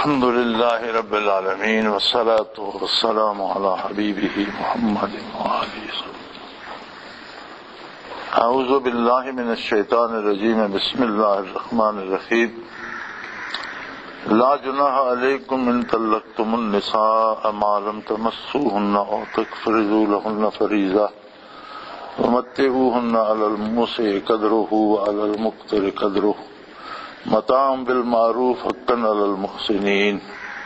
الحمد لله رب العالمين والصلاة والسلام على حبيبه محمد وآله. أعوذ بالله من الشيطان الرجيم. بسم الله الرحمن الرحيم. لا جناح عليكم إن طلقتم النساء ما لم تمسوهن أو تفرضوا لهن فريضة ومتعوهن على الموسع قدره وعلى المقتر قدره متاعا بالمعروف حقا على المحسنين.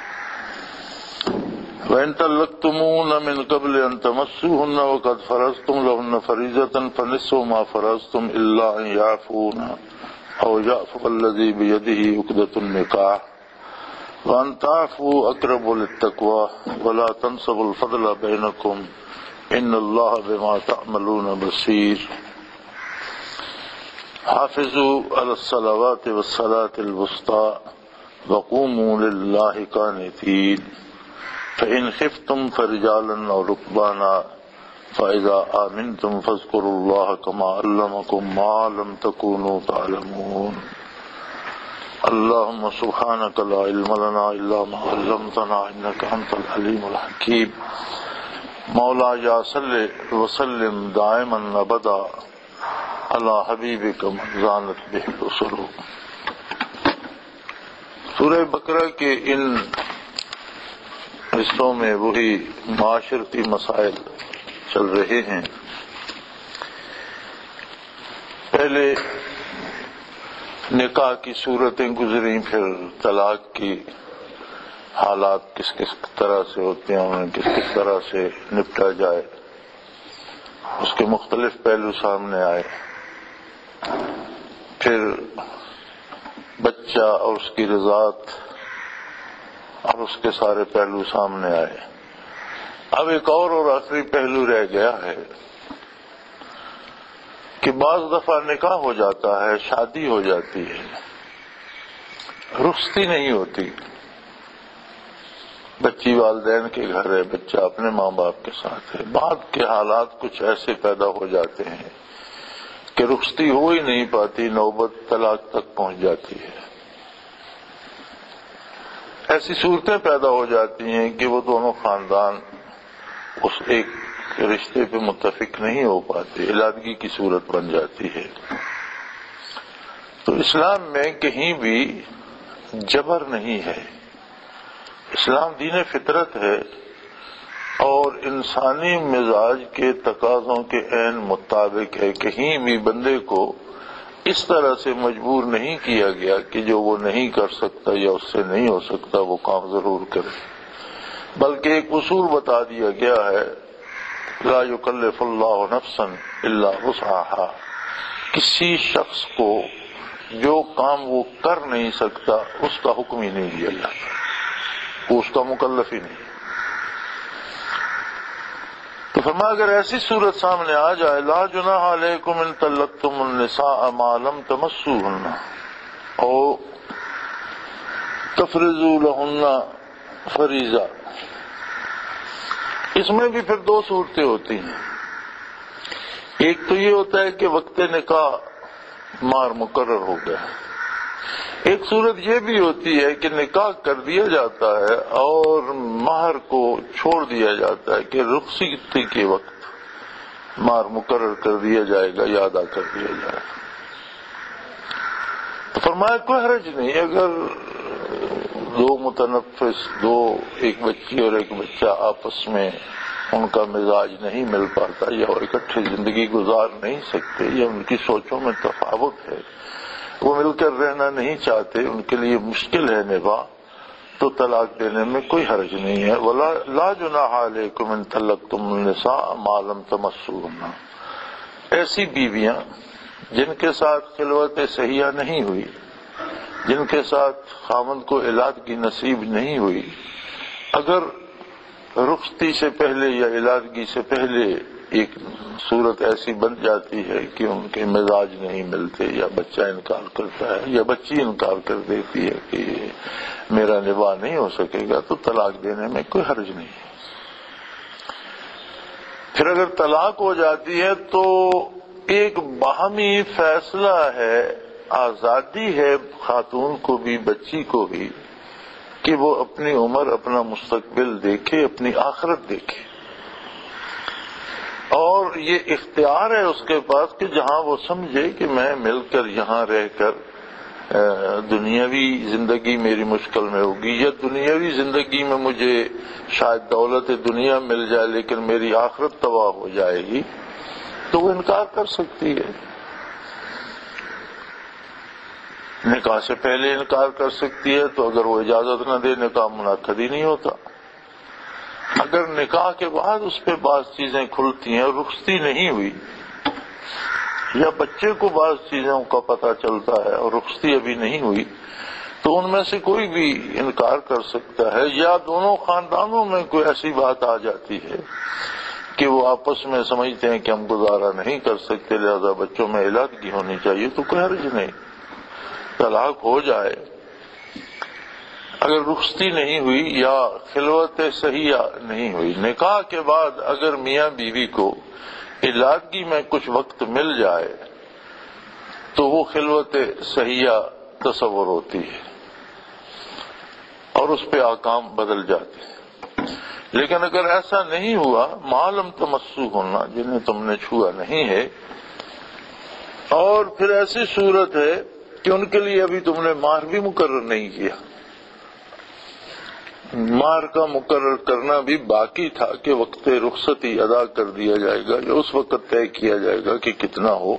وإن طلقتموهن من قبل أن تمسوهن وقد فرضتم لهن فريضة فنصف ما فرضتم إلا أن يعفون أو يعفو الذي بيده عقدة النكاح وأن تعفوا أقرب للتقوى ولا تنسوا الفضل بينكم إن الله بما تعملون بصير. حافظوا على الصلوات والصلاة الوسطى وقوموا لله قانتين فإن خفتم فرجالا أو ركبانا فإذا آمنتم فاذكروا الله كما علمكم ما لم تكونوا تعلمون. اللهم سبحانك لا علم لنا إلا ما علمتنا إنك أنت العليم الحكيم. مولاي صل وسلم دائما أبدا اللہ حبیبک من زانت بہ الرسل. سورہ بقرہ کے ان حصوں میں وہی معاشرتی مسائل چل رہے ہیں. پہلے نکاح کی صورتیں گزریں، پھر طلاق کی حالات کس کس طرح سے ہوتے ہیں، انہیں کس کس طرح سے نپٹا جائے، اس کے مختلف پہلو سامنے آئے. پھر بچہ اور اس کی رضاعت اور اس کے سارے پہلو سامنے آئے. اب ایک اور آخری پہلو رہ گیا ہے کہ بعض دفعہ نکاح ہو جاتا ہے، شادی ہو جاتی ہے، رخصتی نہیں ہوتی. بچی والدین کے گھر ہے، بچہ اپنے ماں باپ کے ساتھ ہے. بعد کے حالات کچھ ایسے پیدا ہو جاتے ہیں کہ رخصتی ہو ہی نہیں پاتی، نوبت طلاق تک پہنچ جاتی ہے. ایسی صورتیں پیدا ہو جاتی ہیں کہ وہ دونوں خاندان اس ایک رشتے پہ متفق نہیں ہو پاتے، علیحدگی کی صورت بن جاتی ہے. تو اسلام میں کہیں بھی جبر نہیں ہے. اسلام دین فطرت ہے اور انسانی مزاج کے تقاضوں کے عین مطابق ہے. کہیں بھی بندے کو اس طرح سے مجبور نہیں کیا گیا کہ جو وہ نہیں کر سکتا یا اس سے نہیں ہو سکتا وہ کام ضرور کرے، بلکہ ایک اصول بتا دیا گیا ہے، لا یکلف اللہ نفسا الا وسعہا. کسی شخص کو جو کام وہ کر نہیں سکتا اس کا حکم ہی نہیں دیا جاتا، وہ اس کا مکلف ہی نہیں. تو فرمایا اگر ایسی صورت سامنے آ جائے، لا جناح علیکم ان طلقتم النساء ما لم تمسوهن او تفرضوا لهن فریضہ. اس میں بھی پھر دو صورتیں ہوتی ہیں. ایک تو یہ ہوتا ہے کہ وقت نکاح مہر مقرر ہو گیا. ایک صورت یہ بھی ہوتی ہے کہ نکاح کر دیا جاتا ہے اور مہر کو چھوڑ دیا جاتا ہے کہ رخصتی کے وقت مہر مقرر کر دیا جائے گا یا ادا کر دیا جائے گا. تو فرمایا کوئی حرج نہیں اگر دو متنفس، ایک بچی اور ایک بچہ آپس میں ان کا مزاج نہیں مل پاتا یا وہ اکٹھے زندگی گزار نہیں سکتے یا ان کی سوچوں میں تفاوت ہے، وہ مل کر رہنا نہیں چاہتے، ان کے لیے مشکل ہے نباہ، تو طلاق دینے میں کوئی حرج نہیں ہے. لا جناح علیکم ان طلقتم النساء ما لم تمسوهن. ایسی بیویاں جن کے ساتھ خلوت صحیحہ نہیں ہوئی، جن کے ساتھ خاوند کو علیحدگی نصیب نہیں ہوئی، اگر رخصتی سے پہلے یا علیحدگی سے پہلے ایک صورت ایسی بن جاتی ہے کہ ان کے مزاج نہیں ملتے یا بچہ انکار کرتا ہے یا بچی انکار کر دیتی ہے کہ میرا نباہ نہیں ہو سکے گا، تو طلاق دینے میں کوئی حرج نہیں ہے. پھر اگر طلاق ہو جاتی ہے تو ایک باہمی فیصلہ ہے، آزادی ہے خاتون کو بھی بچی کو بھی کہ وہ اپنی عمر، اپنا مستقبل دیکھے، اپنی آخرت دیکھے، اور یہ اختیار ہے اس کے پاس کہ جہاں وہ سمجھے کہ میں مل کر یہاں رہ کر دنیاوی زندگی میری مشکل میں ہوگی، یا دنیاوی زندگی میں مجھے شاید دولت دنیا مل جائے لیکن میری آخرت تباہ ہو جائے گی، تو وہ انکار کر سکتی ہے۔ نکاح سے پہلے انکار کر سکتی ہے، تو اگر وہ اجازت نہ دے نکاح منعقد ہی نہیں ہوتا۔ اگر نکاح کے بعد اس پہ بعض چیزیں کھلتی ہیں اور رخصتی نہیں ہوئی، یا بچے کو بعض چیزوں کا پتہ چلتا ہے اور رخصتی ابھی نہیں ہوئی، تو ان میں سے کوئی بھی انکار کر سکتا ہے، یا دونوں خاندانوں میں کوئی ایسی بات آ جاتی ہے کہ وہ آپس میں سمجھتے ہیں کہ ہم گزارا نہیں کر سکتے، لہذا بچوں میں علادگی ہونی چاہیے، تو کوئی حرج نہیں، طلاق ہو جائے۔ اگر رخصتی نہیں ہوئی یا خلوت صحیحہ نہیں ہوئی، نکاح کے بعد اگر میاں بیوی کو علادگی میں کچھ وقت مل جائے تو وہ خلوت صحیحہ تصور ہوتی ہے اور اس پہ احکام بدل جاتے ہیں۔ لیکن اگر ایسا نہیں ہوا، معلوم تمسو ہونا، جنہیں تم نے چھوا نہیں ہے، اور پھر ایسی صورت ہے کہ ان کے لیے ابھی تم نے مہر بھی مقرر نہیں کیا، مہر کا مقرر کرنا بھی باقی تھا کہ وقت رخصتی ادا کر دیا جائے گا، یا اس وقت طے کیا جائے گا کہ کتنا ہو۔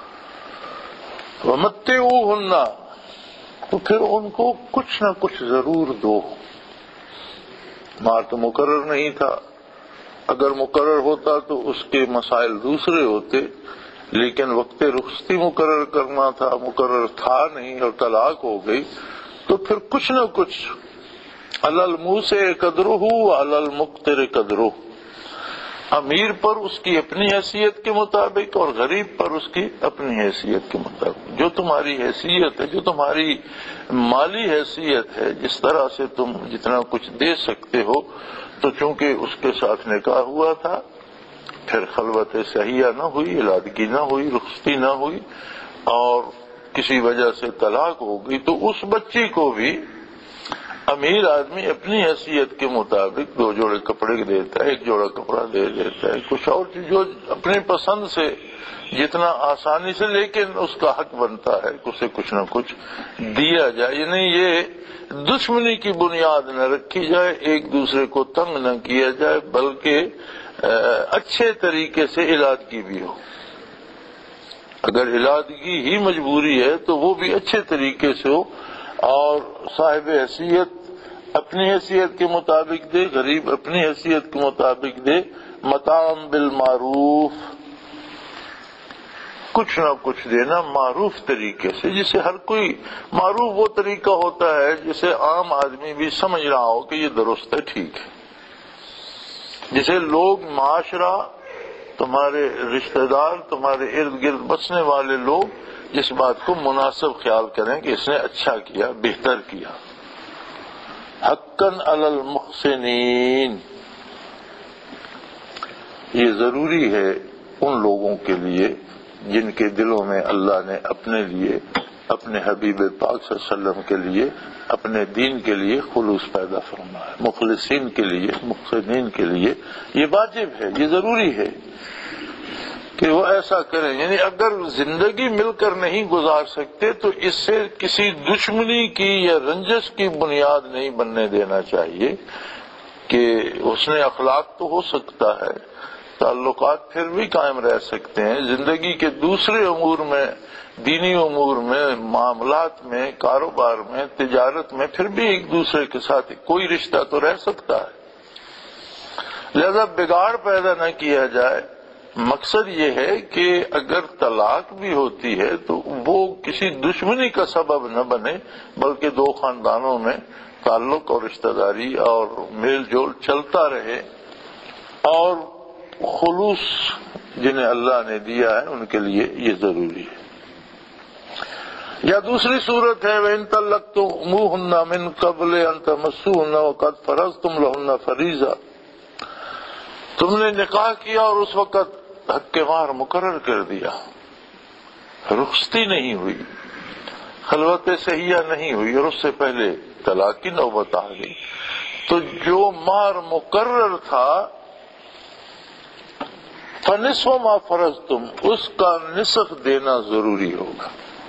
وَمَتِّعُوهُنَّ، تو پھر ان کو کچھ نہ کچھ ضرور دو۔ مہر تو مقرر نہیں تھا، اگر مقرر ہوتا تو اس کے مسائل دوسرے ہوتے، لیکن وقت رخصتی مقرر کرنا تھا، مقرر تھا نہیں اور طلاق ہو گئی، تو پھر کچھ نہ کچھ علی الموسع قدرہ وعلی المقتر قدرہ، امیر پر اس کی اپنی حیثیت کے مطابق اور غریب پر اس کی اپنی حیثیت کے مطابق۔ جو تمہاری حیثیت ہے، جو تمہاری مالی حیثیت ہے، جس طرح سے تم جتنا کچھ دے سکتے ہو، تو چونکہ اس کے ساتھ نکاح ہوا تھا، پھر خلوت صحیحہ نہ ہوئی، علادگی نہ ہوئی، رخصتی نہ ہوئی، اور کسی وجہ سے طلاق ہو گئی، تو اس بچی کو بھی امیر آدمی اپنی حیثیت کے مطابق 2 جوڑے کپڑے دیتا ہے، 1 جوڑا کپڑا دے دیتا ہے، کچھ اور چیز جو اپنی پسند سے جتنا آسانی سے، لیکن اس کا حق بنتا ہے کہ اسے کچھ نہ کچھ دیا جائے، یعنی یہ دشمنی کی بنیاد نہ رکھی جائے، ایک دوسرے کو تنگ نہ کیا جائے، بلکہ اچھے طریقے سے علادگی بھی ہو۔ اگر علادگی ہی مجبوری ہے تو وہ بھی اچھے طریقے سے ہو، اور صاحب حیثیت اپنی حیثیت کے مطابق دے، غریب اپنی حیثیت کے مطابق دے، متاع بالمعروف، کچھ نہ کچھ دینا معروف طریقے سے، جسے ہر کوئی، معروف وہ طریقہ ہوتا ہے جسے عام آدمی بھی سمجھ رہا ہو کہ یہ درست ہے، ٹھیک ہے، جسے لوگ، معاشرہ، تمہارے رشتہ دار، تمہارے ارد گرد بسنے والے لوگ اس بات کو مناسب خیال کریں کہ اس نے اچھا کیا، بہتر کیا۔ حقاً علی المحسنین، یہ ضروری ہے ان لوگوں کے لیے جن کے دلوں میں اللہ نے اپنے لیے، اپنے حبیب پاک صلی اللہ علیہ وسلم کے لیے، اپنے دین کے لیے خلوص پیدا فرمایا۔ مخلصین کے لیے، محسنین کے لیے یہ واجب ہے، یہ ضروری ہے کہ وہ ایسا کریں۔ یعنی اگر زندگی مل کر نہیں گزار سکتے تو اس سے کسی دشمنی کی یا رنجش کی بنیاد نہیں بننے دینا چاہیے، کہ حسن اخلاق تو ہو سکتا ہے، تعلقات پھر بھی قائم رہ سکتے ہیں، زندگی کے دوسرے امور میں، دینی امور میں، معاملات میں، کاروبار میں، تجارت میں، پھر بھی ایک دوسرے کے ساتھ کوئی رشتہ تو رہ سکتا ہے، لہذا بگاڑ پیدا نہ کیا جائے۔ مقصد یہ ہے کہ اگر طلاق بھی ہوتی ہے تو وہ کسی دشمنی کا سبب نہ بنے، بلکہ 2 خاندانوں میں تعلق اور رشتہ داری اور میل جول چلتا رہے، اور خلوص جنہیں اللہ نے دیا ہے ان کے لیے یہ ضروری ہے۔ یا دوسری صورت ہے وَإِن طَلَّقْتُمُوهُنَّ مِن قَبْلِ أَن تَمَسُّوهُنَّ وَقَدْ فَرَضْتُمْ لَهُنَّ فَرِيضَةً، تم نے نکاح کیا اور اس وقت حق مہر مقرر کر دیا، رخصتی نہیں ہوئی، خلوت صحیحہ نہیں ہوئی، اور اس سے پہلے طلاق کی نوبت آ گئی تو جو مہر مقرر تھا فنصف ما فرضتم، اس کا نصف دینا ضروری ہوگا۔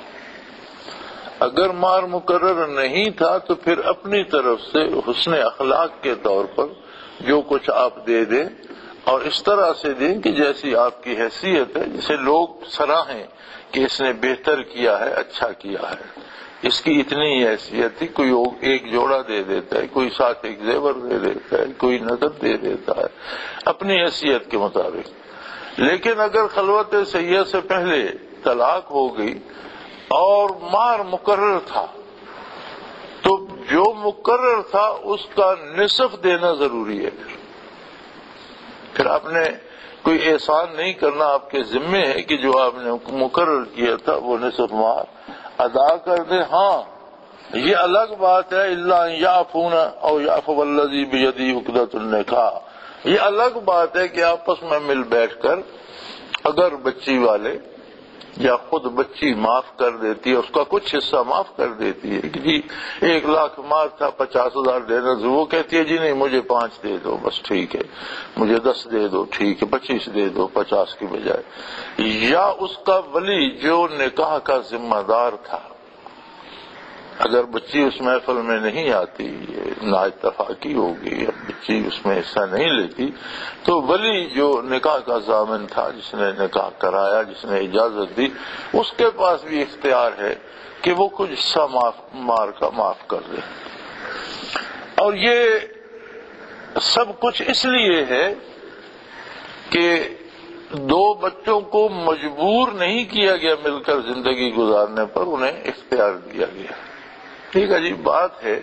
اگر مہر مقرر نہیں تھا تو پھر اپنی طرف سے حسن اخلاق کے طور پر جو کچھ آپ دے دیں، اور اس طرح سے دیں کہ جیسی آپ کی حیثیت ہے، جسے لوگ سراہیں کہ اس نے بہتر کیا ہے، اچھا کیا ہے، اس کی اتنی ہی حیثیت تھی۔ کوئی ایک جوڑا دے دیتا ہے، کوئی ساتھ ایک زیور دے دیتا ہے، کوئی نقد دے دیتا ہے اپنی حیثیت کے مطابق۔ لیکن اگر خلوت سیہ سے پہلے طلاق ہو گئی اور مہر مقرر تھا تو جو مقرر تھا اس کا نصف دینا ضروری ہے۔ پھر آپ نے کوئی احسان نہیں کرنا، آپ کے ذمے ہے کہ جو آپ نے مقرر کیا تھا وہ نصف مہر ادا کر دے۔ ہاں یہ الگ بات ہے، الا ان یعفون او یعفو الذی بیدہ عقدۃ النکاح، یہ الگ بات ہے کہ آپس میں مل بیٹھ کر اگر بچی والے یا خود بچی معاف کر دیتی ہے، اس کا کچھ حصہ معاف کر دیتی ہے کہ جی 1,00,000 مہر تھا 50,000 دینا، وہ کہتی ہے جی نہیں مجھے 5 دے دو بس ٹھیک ہے، مجھے 10 دے دو ٹھیک ہے، 25 دے دو 50 کی بجائے، یا اس کا ولی جو نکاح کا ذمہ دار تھا اگر بچی اس محفل میں نہیں آتی، نا اتفاقی ہوگی، اب بچی اس میں حصہ نہیں لیتی، تو ولی جو نکاح کا ضامن تھا، جس نے نکاح کرایا، جس نے اجازت دی، اس کے پاس بھی اختیار ہے کہ وہ کچھ حصہ معاف کر دے۔ اور یہ سب کچھ اس لیے ہے کہ 2 بچوں کو مجبور نہیں کیا گیا مل کر زندگی گزارنے پر، انہیں اختیار دیا گیا۔ ایک عجیب بات ہے،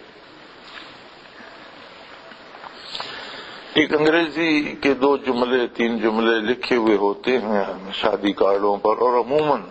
ایک انگریزی کے 2 جملے 3 جملے لکھے ہوئے ہوتے ہیں شادی کارڈوں پر، اور عموماً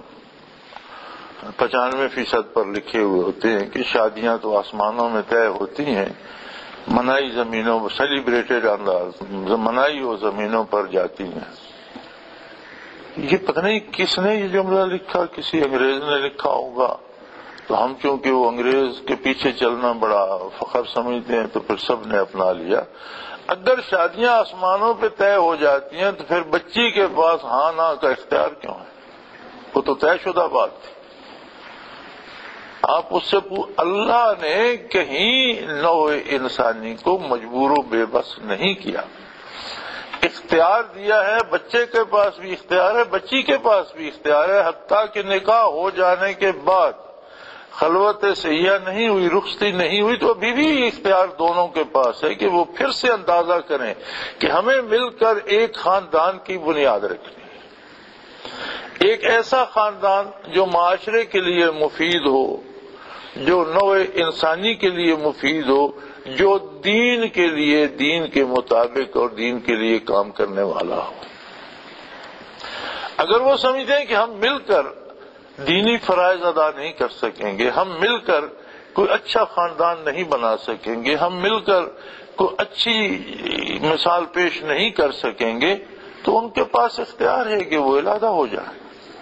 95% پر لکھے ہوئے ہوتے ہیں کہ شادیاں تو آسمانوں میں طے ہوتی ہیں، منائی زمینوں پر سیلیبریٹڈ انداز، منائی وہ زمینوں پر جاتی ہیں۔ یہ پتہ نہیں کس نے یہ جملہ لکھا، کسی انگریز نے لکھا ہوگا، تو ہم چونکہ وہ انگریز کے پیچھے چلنا بڑا فخر سمجھتے ہیں تو پھر سب نے اپنا لیا۔ اگر شادیاں آسمانوں پہ طے ہو جاتی ہیں تو پھر بچی کے پاس ہاں نہ کا اختیار کیوں ہے؟ وہ تو طے شدہ بات تھی۔ آپ اس سے اللہ نے کہیں نوع انسانی کو مجبور و بے بس نہیں کیا، اختیار دیا ہے، بچے کے پاس بھی اختیار ہے، بچی کے پاس بھی اختیار ہے، حتیٰ کہ نکاح ہو جانے کے بعد خلوت سیاح نہیں ہوئی، رخصتی نہیں ہوئی، تو ابھی بھی اختیار دونوں کے پاس ہے کہ وہ پھر سے اندازہ کریں کہ ہمیں مل کر ایک خاندان کی بنیاد رکھنی ہے، ایک ایسا خاندان جو معاشرے کے لیے مفید ہو، جو نوع انسانی کے لیے مفید ہو، جو دین کے لیے، دین کے مطابق اور دین کے لیے کام کرنے والا ہو۔ اگر وہ سمجھتے ہیں کہ ہم مل کر دینی فرائض ادا نہیں کر سکیں گے، ہم مل کر کوئی اچھا خاندان نہیں بنا سکیں گے، ہم مل کر کوئی اچھی مثال پیش نہیں کر سکیں گے، تو ان کے پاس اختیار ہے کہ وہ علیحدہ ہو جائے۔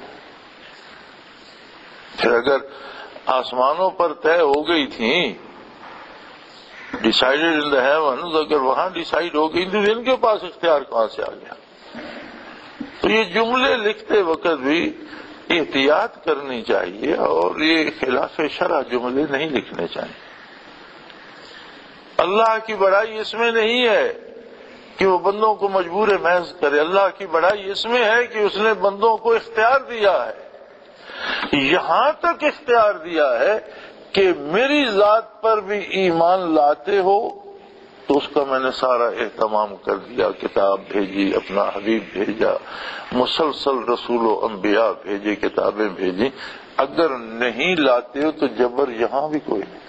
پھر اگر آسمانوں پر طے ہو گئی تھیں، ڈیسائیڈڈ ان دا ہیونز، اگر وہاں ڈیسائیڈ ہو گئی تو ان کے پاس اختیار کہاں سے آ گیا؟ تو یہ جملے لکھتے وقت بھی احتیاط کرنی چاہیے، اور یہ خلاف شرع جملے نہیں لکھنے چاہیے۔ اللہ کی بڑائی اس میں نہیں ہے کہ وہ بندوں کو مجبور محض کرے، اللہ کی بڑائی اس میں ہے کہ اس نے بندوں کو اختیار دیا ہے، یہاں تک اختیار دیا ہے کہ میری ذات پر بھی ایمان لاتے ہو تو اس کا میں نے سارا اہتمام کر دیا، کتاب بھیجی، اپنا حبیب بھیجا، مسلسل رسول و انبیاء بھیجے، کتابیں بھیجی۔ اگر نہیں لاتے ہو تو جبر یہاں بھی کوئی نہیں،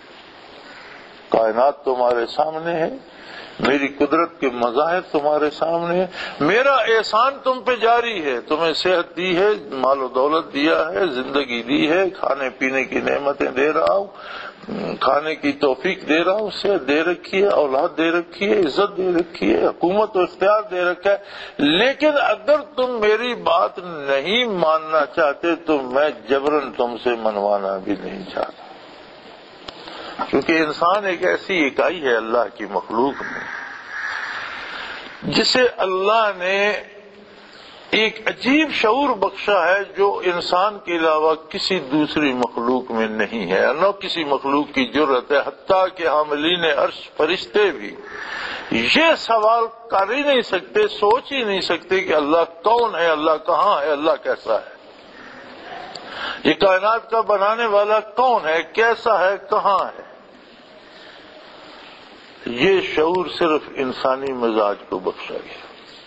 کائنات تمہارے سامنے ہے، میری قدرت کے مظاہر تمہارے سامنے ہے، میرا احسان تم پہ جاری ہے، تمہیں صحت دی ہے، مال و دولت دیا ہے، زندگی دی ہے، کھانے پینے کی نعمتیں دے رہا ہوں، کھانے کی توفیق دے رہا ہوں، صحت دے رکھی ہے، اولاد دے رکھی ہے، عزت دے رکھی ہے، حکومت و اختیار دے رکھا ہے، لیکن اگر تم میری بات نہیں ماننا چاہتے تو میں جبراً تم سے منوانا بھی نہیں چاہتا۔ کیونکہ انسان ایک ایسی اکائی ہے اللہ کی مخلوق میں جسے اللہ نے ایک عجیب شعور بخشا ہے جو انسان کے علاوہ کسی دوسری مخلوق میں نہیں ہے، نہ کسی مخلوق کی جرت ہے، حتیٰ کہ حاملین عرش فرشتے بھی یہ سوال کر ہی نہیں سکتے، سوچ ہی نہیں سکتے کہ اللہ کون ہے، اللہ کہاں ہے، اللہ کیسا ہے، یہ کائنات کا بنانے والا کون ہے، کیسا ہے، کہاں ہے۔ یہ شعور صرف انسانی مزاج کو بخشا گیا۔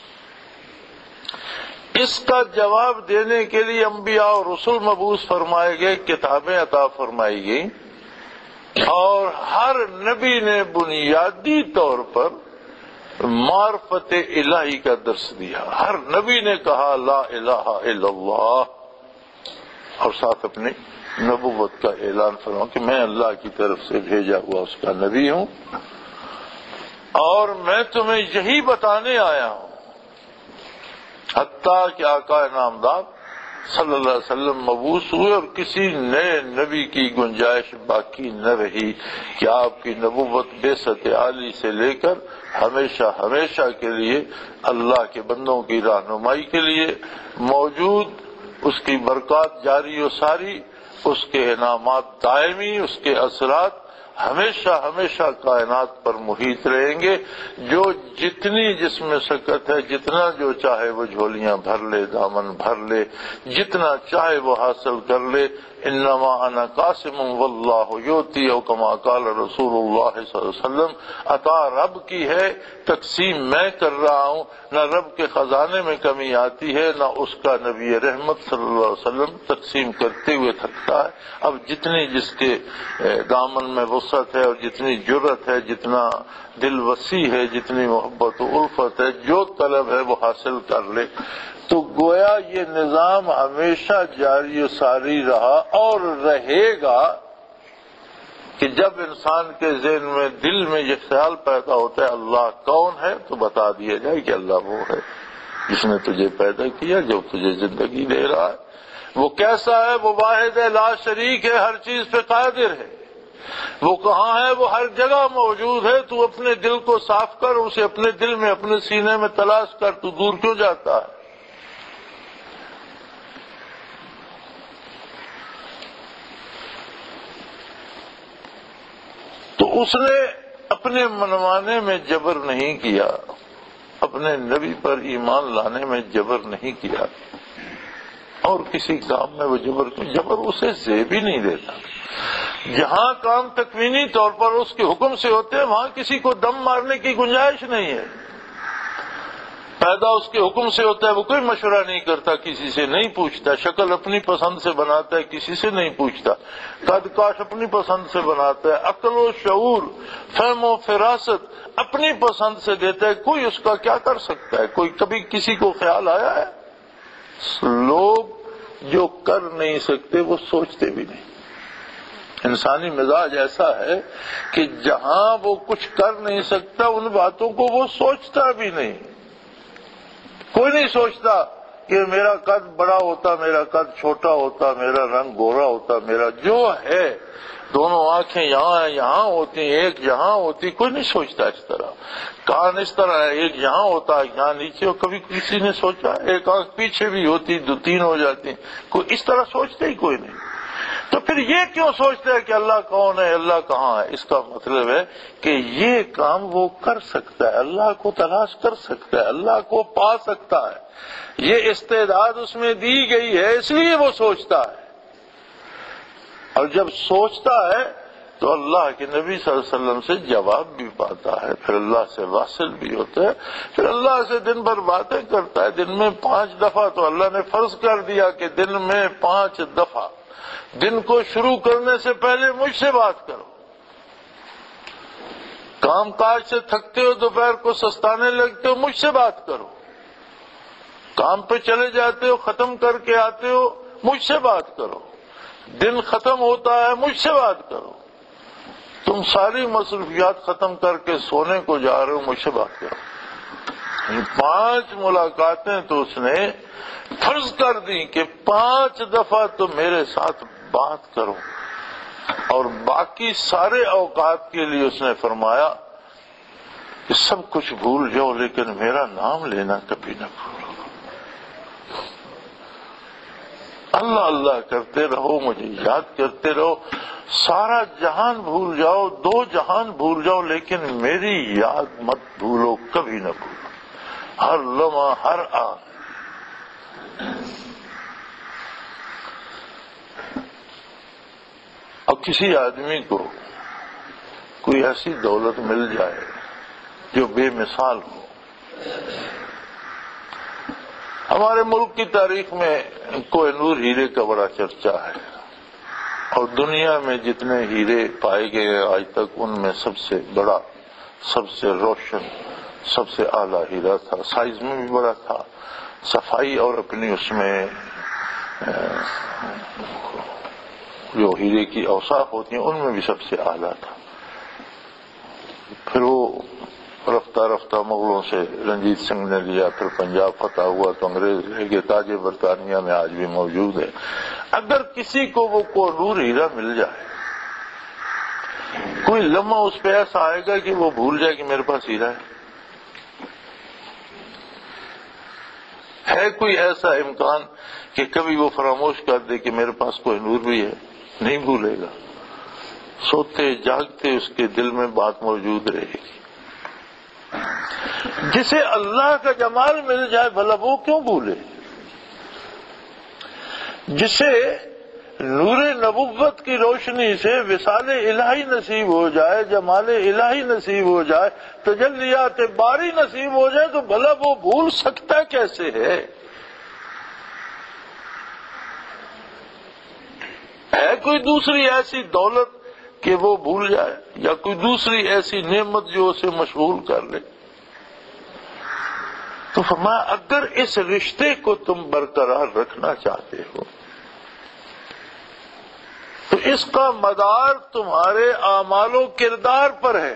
اس کا جواب دینے کے لیے انبیاء اور رسول مبعوث فرمائے گئے، کتابیں عطا فرمائی گئی، اور ہر نبی نے بنیادی طور پر معرفت الہی کا درس دیا۔ ہر نبی نے کہا لا الہ الا اللہ، اور ساتھ اپنی نبوت کا اعلان فرمایا کہ میں اللہ کی طرف سے بھیجا ہوا اس کا نبی ہوں، اور میں تمہیں یہی بتانے آیا ہوں۔ حتیٰ کہ آقا نامدار صلی اللہ علیہ وسلم مبعوث ہوئے اور کسی نئے نبی کی گنجائش باقی نہ رہی کہ آپ کی نبوت بعثت عالی سے لے کر ہمیشہ ہمیشہ کے لیے اللہ کے بندوں کی رہنمائی کے لیے موجود، اس کی برکات جاری و ساری، اس کے انعامات دائمی، اس کے اثرات ہمیشہ ہمیشہ کائنات پر محیط رہیں گے۔ جو جتنی جس میں سکت ہے، جتنا جو چاہے وہ جھولیاں بھر لے، دامن بھر لے، جتنا چاہے وہ حاصل کر لے۔ انما انا قاسم واللہ یؤتی، او کما قال رسول اللہ صلی اللہ علیہ وسلم، عطا رب کی ہے، تقسیم میں کر رہا ہوں، نہ رب کے خزانے میں کمی آتی ہے، نہ اس کا نبی رحمت صلی اللہ علیہ وسلم تقسیم کرتے ہوئے تھکتا ہے۔ اب جتنی جس کے دامن میں وسعت ہے اور جتنی جرت ہے، جتنا دل وسیع ہے، جتنی محبت و الفت ہے، جو طلب ہے وہ حاصل کر لے۔ تو گویا یہ نظام ہمیشہ جاری و ساری رہا اور رہے گا کہ جب انسان کے ذہن میں، دل میں یہ خیال پیدا ہوتا ہے اللہ کون ہے، تو بتا دیا جائے کہ اللہ وہ ہے جس نے تجھے پیدا کیا، جو تجھے زندگی دے رہا ہے۔ وہ کیسا ہے؟ وہ واحد ہے، لا شریک ہے، ہر چیز پہ قادر ہے۔ وہ کہاں ہے؟ وہ ہر جگہ موجود ہے۔ تو اپنے دل کو صاف کر، اسے اپنے دل میں، اپنے سینے میں تلاش کر، تو دور کیوں جاتا ہے؟ تو اس نے اپنے منوانے میں جبر نہیں کیا، اپنے نبی پر ایمان لانے میں جبر نہیں کیا، اور کسی کام میں وہ جبر اسے زیب ہی نہیں دیتا۔ جہاں کام تکوینی طور پر اس کے حکم سے ہوتے ہیں، وہاں کسی کو دم مارنے کی گنجائش نہیں ہے۔ پیدا اس کے حکم سے ہوتا ہے، وہ کوئی مشورہ نہیں کرتا، کسی سے نہیں پوچھتا، شکل اپنی پسند سے بناتا ہے، کسی سے نہیں پوچھتا، قد کاش اپنی پسند سے بناتا ہے، عقل و شعور، فہم و فراست اپنی پسند سے دیتا ہے، کوئی اس کا کیا کر سکتا ہے؟ کوئی کبھی کسی کو خیال آیا ہے؟ لوگ جو کر نہیں سکتے وہ سوچتے بھی نہیں۔ انسانی مزاج ایسا ہے کہ جہاں وہ کچھ کر نہیں سکتا ان باتوں کو وہ سوچتا بھی نہیں۔ کوئی نہیں سوچتا کہ میرا قد بڑا ہوتا، میرا قد چھوٹا ہوتا، میرا رنگ گورا ہوتا، میرا جو ہے، دونوں آنکھیں یہاں ہیں، یہاں ہوتی، ایک یہاں ہوتی، کوئی نہیں سوچتا اس طرح۔ کان اس طرح ہے، ایک یہاں ہوتا ہے، یہاں نیچے ہو، کبھی کسی نے سوچا؟ ایک آنکھ پیچھے بھی ہوتی، دو تین ہو جاتی، کوئی اس طرح سوچتا ہی کوئی نہیں۔ تو پھر یہ کیوں سوچتے ہیں کہ اللہ کون ہے، اللہ کہاں ہے؟ اس کا مطلب ہے کہ یہ کام وہ کر سکتا ہے، اللہ کو تلاش کر سکتا ہے، اللہ کو پا سکتا ہے، یہ استعداد اس میں دی گئی ہے، اس لیے وہ سوچتا ہے۔ اور جب سوچتا ہے تو اللہ کے نبی صلی اللہ علیہ وسلم سے جواب بھی پاتا ہے، پھر اللہ سے واصل بھی ہوتا ہے، پھر اللہ سے دن بھر باتیں کرتا ہے۔ دن میں 5 دفعہ تو اللہ نے فرض کر دیا کہ دن میں 5 دفعہ دن کو شروع کرنے سے پہلے مجھ سے بات کرو۔ کام کاج سے تھکتے ہو، دوپہر کو سستانے لگتے ہو، مجھ سے بات کرو۔ کام پہ چلے جاتے ہو، ختم کر کے آتے ہو، مجھ سے بات کرو۔ دن ختم ہوتا ہے، مجھ سے بات کرو۔ تم ساری مصروفیات ختم کر کے سونے کو جا رہے ہو، مجھ سے بات کرو۔ 5 ملاقاتیں تو اس نے فرض کر دی کہ 5 دفعہ تو میرے ساتھ بات کرو۔ اور باقی سارے اوقات کے لیے اس نے فرمایا کہ سب کچھ بھول جاؤ لیکن میرا نام لینا کبھی نہ بھولو۔ اللہ اللہ کرتے رہو، مجھے یاد کرتے رہو، سارا جہان بھول جاؤ، دو جہان بھول جاؤ، لیکن میری یاد مت بھولو، کبھی نہ بھولو، ہر لمحہ ہر آن۔ اور کسی آدمی کو کوئی ایسی دولت مل جائے جو بے مثال ہو۔ ہمارے ملک کی تاریخ میں کوہ نور ہیرے کا بڑا چرچا ہے، اور دنیا میں جتنے ہیرے پائے گئے آج تک ان میں سب سے بڑا، سب سے روشن، سب سے اعلیٰ ہیرا تھا، سائز میں بھی بڑا تھا، صفائی اور اپنی اس میں جو ہیرے کی اوصاف ہوتی ہیں ان میں بھی سب سے اعلیٰ تھا۔ پھر وہ رفتہ رفتہ مغلوں سے رنجیت سنگھ نے لیا، پھر پنجاب فتح ہوا تو انگریز لے گئے، تاج برطانیہ میں آج بھی موجود ہے۔ اگر کسی کو وہ کوہ نور ہیرا مل جائے، کوئی لمحہ اس پہ ایسا آئے گا کہ وہ بھول جائے کہ میرے پاس ہیرا ہے کوئی ایسا امکان کہ کبھی وہ فراموش کر دے کہ میرے پاس کوہ نور بھی ہے؟ نہیں بھولے گا، سوتے جاگتے اس کے دل میں بات موجود رہے گی۔ جسے اللہ کا جمال مل جائے بھلا وہ کیوں بھولے؟ جسے نور نبوت کی روشنی سے وصال الہی نصیب ہو جائے، جمال الہی نصیب ہو جائے، تجلیات باری نصیب ہو جائے، تو بھلا وہ بھول سکتا کیسے ہے؟ ہے کوئی دوسری ایسی دولت کہ وہ بھول جائے، یا کوئی دوسری ایسی نعمت جو اسے مشغول کر لے؟ تو فرمایا اگر اس رشتے کو تم برقرار رکھنا چاہتے ہو تو اس کا مدار تمہارے اعمال و کردار پر ہے۔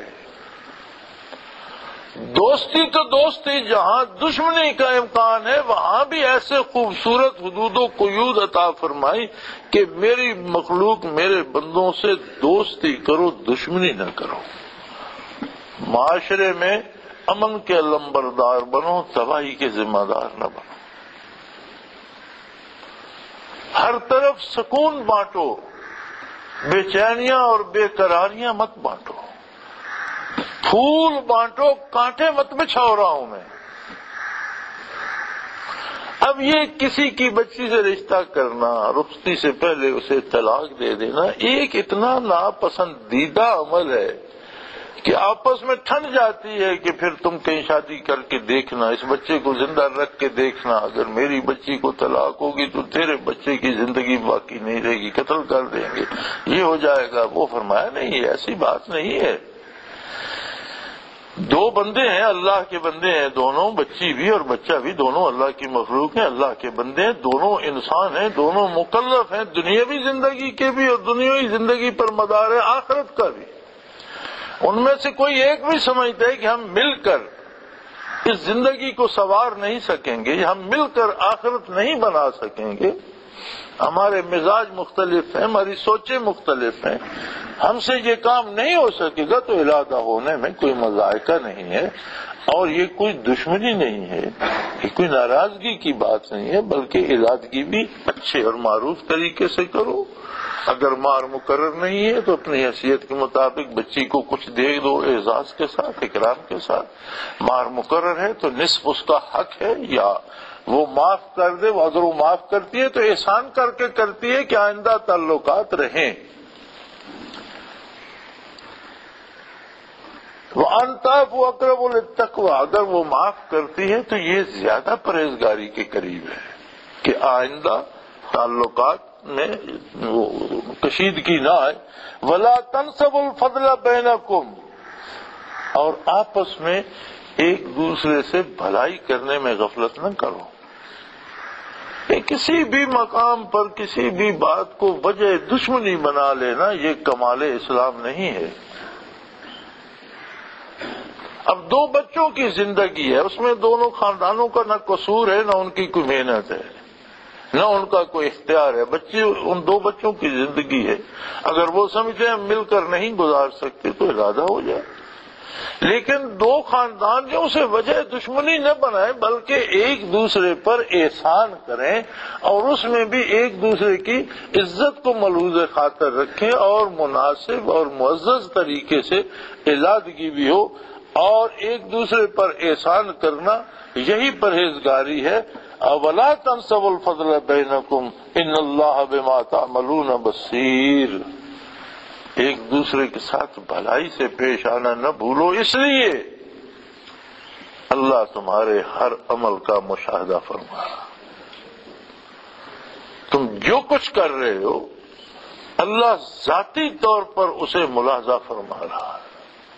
دوستی تو دوستی، جہاں دشمنی کا امکان ہے وہاں بھی ایسے خوبصورت حدود و قیود عطا فرمائی کہ میری مخلوق، میرے بندوں سے دوستی کرو، دشمنی نہ کرو۔ معاشرے میں امن کے علمبردار بنو، تباہی کے ذمہ دار نہ بنو۔ ہر طرف سکون بانٹو، بے چینیاں اور بے قراریاں مت بانٹو۔ پھول بانٹو، کانٹے مت بچھاؤ راہوں میں۔ اب یہ کسی کی بچی سے رشتہ کرنا، رخصتی سے پہلے اسے طلاق دے دینا، ایک اتنا ناپسندیدہ عمل ہے کہ آپس میں ٹھن جاتی ہے کہ پھر تم کہیں شادی کر کے دیکھنا، اس بچے کو زندہ رکھ کے دیکھنا، اگر میری بچی کو طلاق ہوگی تو تیرے بچے کی زندگی باقی نہیں رہے گی، قتل کر دیں گے، یہ ہو جائے گا۔ وہ فرمایا نہیں، ایسی بات نہیں ہے۔ دو بندے ہیں، اللہ کے بندے ہیں دونوں، بچی بھی اور بچہ بھی، دونوں اللہ کی مخلوق ہیں، اللہ کے بندے ہیں، دونوں انسان ہیں، دونوں مکلف ہیں، دنیاوی زندگی کے بھی اور دنیاوی زندگی پر مدار ہے آخرت کا بھی۔ ان میں سے کوئی ایک بھی سمجھتا ہے کہ ہم مل کر اس زندگی کو سنوار نہیں سکیں گے، ہم مل کر آخرت نہیں بنا سکیں گے، ہمارے مزاج مختلف ہیں، ہماری سوچیں مختلف ہیں، ہم سے یہ کام نہیں ہو سکے گا، تو علادہ ہونے میں کوئی مذائقہ نہیں ہے، اور یہ کوئی دشمنی نہیں ہے، یہ کوئی ناراضگی کی بات نہیں ہے، بلکہ علادگی بھی اچھے اور معروف طریقے سے کرو۔ اگر مار مقرر نہیں ہے تو اپنی حیثیت کے مطابق بچی کو کچھ دے دو، اعزاز کے ساتھ، اکرام کے ساتھ۔ مار مقرر ہے تو نصف اس کا حق ہے، یا وہ معاف کر دے، اگر وہ معاف کرتی ہے تو احسان کر کے کرتی ہے کہ آئندہ تعلقات رہیں۔ وَأَنْتَعْفُوا أَقْرَبُ لِلتَّقْوَىٰ، اگر وہ معاف کرتی ہے تو یہ زیادہ پرہیزگاری کے قریب ہے کہ آئندہ تعلقات میں کشیدگی نہ آئے۔ وَلَا تَنْسَبُوا الْفَضْلَ بَيْنَكُمْ، اور آپس میں ایک دوسرے سے بھلائی کرنے میں غفلت نہ کرو۔ کسی بھی مقام پر کسی بھی بات کو وجہ دشمنی بنا لینا یہ کمال اسلام نہیں ہے۔ اب دو بچوں کی زندگی ہے، اس میں دونوں خاندانوں کا نہ قصور ہے نہ ان کی کوئی محنت ہے، نہ ان کا کوئی اختیار ہے. بچے ان دو بچوں کی زندگی ہے، اگر وہ سمجھتے ہیں مل کر نہیں گزار سکتے تو ارادہ ہو جائے. لیکن دو خاندان جو اسے وجہ دشمنی نہ بنائیں بلکہ ایک دوسرے پر احسان کریں اور اس میں بھی ایک دوسرے کی عزت کو ملحوظ خاطر رکھیں اور مناسب اور معزز طریقے سے علادگی بھی ہو، اور ایک دوسرے پر احسان کرنا یہی پرہیزگاری ہے. وَلَا تَنْسَوْا الْفَضْلَ بَيْنَكُمْ إِنَّ اللَّهَ بِمَا تَعْمَلُونَ بَصِيرٌ. ایک دوسرے کے ساتھ بھلائی سے پیش آنا نہ بھولو، اس لیے اللہ تمہارے ہر عمل کا مشاہدہ فرما رہا. تم جو کچھ کر رہے ہو اللہ ذاتی طور پر اسے ملاحظہ فرما رہا ہے.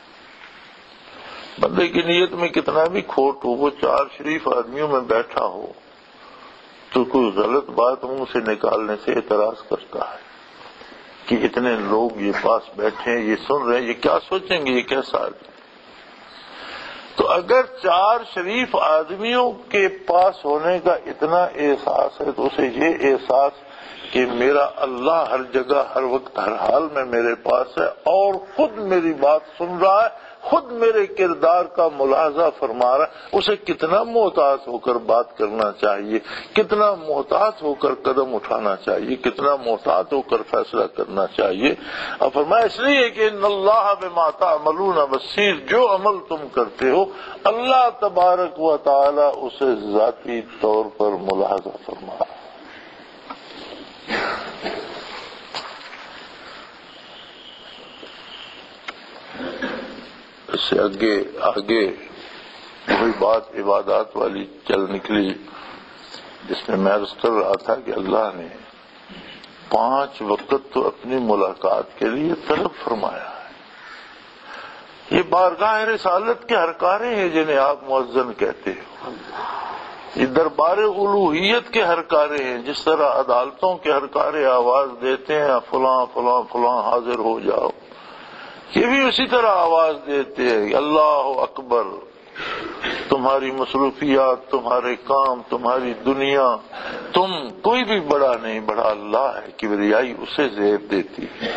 بندے کی نیت میں کتنا بھی کھوٹ ہو، وہ چار شریف آدمیوں میں بیٹھا ہو تو کوئی غلط بات منہ سے نکالنے سے اعتراض کرتا ہے کہ اتنے لوگ یہ پاس بیٹھے ہیں، یہ سن رہے ہیں، یہ کیا سوچیں گے، یہ کیسا آدمی. تو اگر چار شریف آدمیوں کے پاس ہونے کا اتنا احساس ہے تو اسے یہ احساس کہ میرا اللہ ہر جگہ ہر وقت ہر حال میں میرے پاس ہے اور خود میری بات سن رہا ہے، خود میرے کردار کا ملاحظہ فرما رہا ہے، اسے کتنا محتاط ہو کر بات کرنا چاہیے، کتنا محتاط ہو کر قدم اٹھانا چاہیے، کتنا محتاط ہو کر فیصلہ کرنا چاہیے. اور فرمایا اس لیے کہ ان اللہ بما تعملون بصیر، جو عمل تم کرتے ہو اللہ تبارک و تعالی اسے ذاتی طور پر ملاحظہ فرما رہا ہے. اس سے آگے وہی بات عبادات والی چل نکلی جس میں عرض کر رہا تھا کہ اللہ نے 5 وقت تو اپنی ملاقات کے لیے طلب فرمایا ہے. یہ بارگاہ رسالت کے ہرکارے ہیں جنہیں آپ مؤذن کہتے ہو، یہ دربار الوہیت کے ہرکارے ہیں. جس طرح عدالتوں کے ہرکارے آواز دیتے ہیں فلاں فلاں فلاں حاضر ہو جاؤ، یہ بھی اسی طرح آواز دیتے ہیں اللہ اکبر. تمہاری مصروفیات، تمہارے کام، تمہاری دنیا، تم کوئی بھی بڑا نہیں، بڑا اللہ ہے. کبریائی اسے زیب دیتی ہے.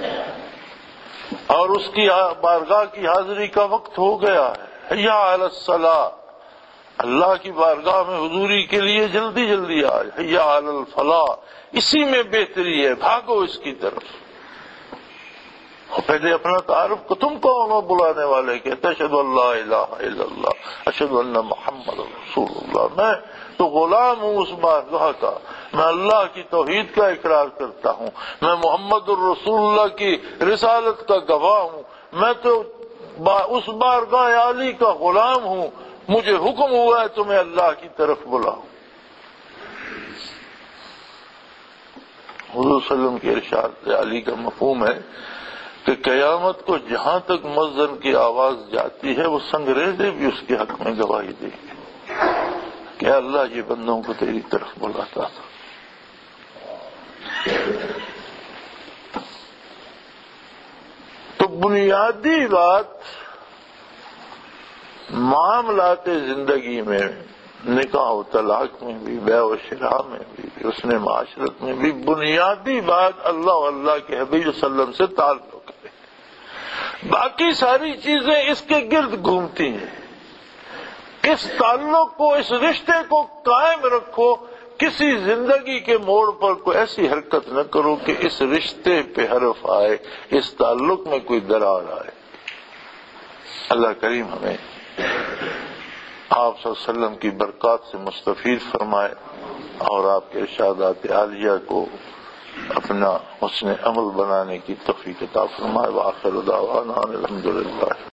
اور اس کی بارگاہ کی حاضری کا وقت ہو گیا ہے، حیا علی الصلاۃ، اللہ کی بارگاہ میں حضوری کے لیے جلدی جلدی آئے. حیا علی الفلاح، اسی میں بہتری ہے، بھاگو اس کی طرف. اور پہلے اپنا تعارف کو تم کون ہو بلانے والے کہتے اشہد ان لا الہ الا اللہ اشہد ان محمد رسول اللہ. میں تو غلام ہوں اس بارگاہ کا، میں اللہ کی توحید کا اقرار کرتا ہوں، میں محمد الرسول اللہ کی رسالت کا گواہ ہوں، میں تو اس بارگاہ عالی کا غلام ہوں، مجھے حکم ہوا ہے تمہیں اللہ کی طرف بلاؤ. حضور صلی اللہ علیہ وسلم کے ارشاد عالی کا مفہوم ہے کہ قیامت کو جہاں تک مؤذن کی آواز جاتی ہے وہ سنگریزے بھی اس کے حق میں گواہی دیں گے کہ اللہ یہ بندوں کو تیری طرف بلاتا تھا. تو بنیادی بات معاملات زندگی میں، نکاح و طلاق میں بھی، بیع و شراء میں بھی، اس نے معاشرت میں بھی، بنیادی بات اللہ و اللہ کے حبیب صلی اللہ علیہ وسلم سے تعلق ہے. باقی ساری چیزیں اس کے گرد گھومتی ہیں. اس تعلق کو، اس رشتے کو قائم رکھو. کسی زندگی کے موڑ پر کوئی ایسی حرکت نہ کرو کہ اس رشتے پہ حرف آئے، اس تعلق میں کوئی درار آئے. اللہ کریم ہمیں آپ صلی اللہ علیہ وسلم کی برکات سے مستفید فرمائے اور آپ کے ارشادات عالیہ کو اپنا حسن عمل بنانے کی توفیق عطا فرمائے. وآخر دعوانا الحمدللہ.